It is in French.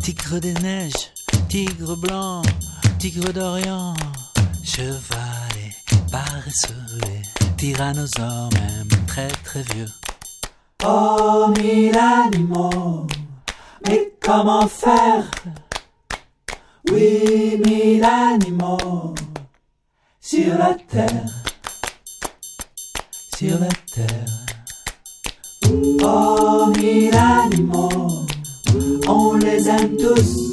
tigre des neiges, tigre blanc, tigre d'Orient, cheval et paresseux, et tyrannosaure même très très vieux. Oh mille animaux, mais comment faire? Oui, mille animaux sur la terre, sur la terre. Oh mille animaux, on les aime tous.